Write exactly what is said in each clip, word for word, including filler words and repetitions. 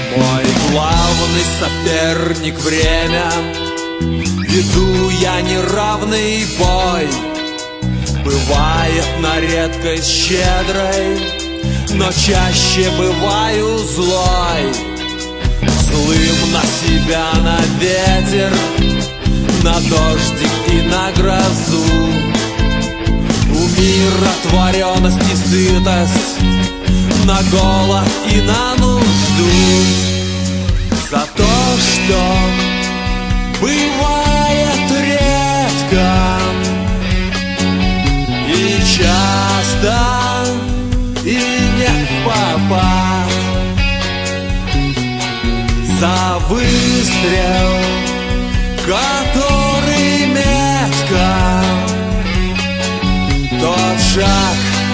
Мой главный соперник — время. Веду я неравный бой. Бывает на редкость щедрой, но чаще бываю злой. Злым на себя, на ветер, на дождик и на грозу. Умиротворенность и сытость, на голод и на нужду. За то, что бывает редко и часто, и не впопад. За выстрел, который метко, тот шаг,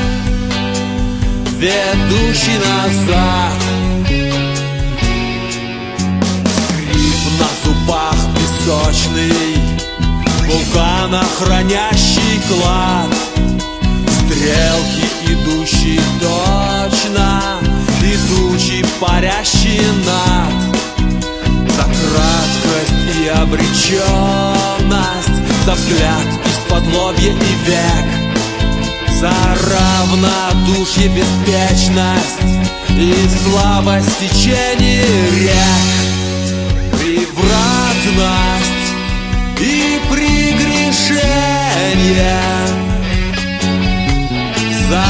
ведущий назад. Скрип на зубах песочный, вулкана хранящий клад. Стрелки, идущие точно, и тучи, парящие над. За краткость и обреченность, за взгляд из-под лобья и век, за равнодушие, беспечность и слабость течения рек, превратность и прегрешение, за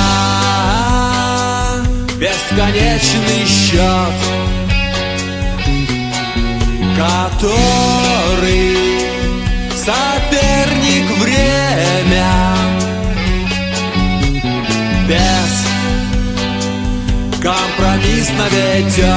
бесконечный счет, который соперник — время. Без компромиссно ведет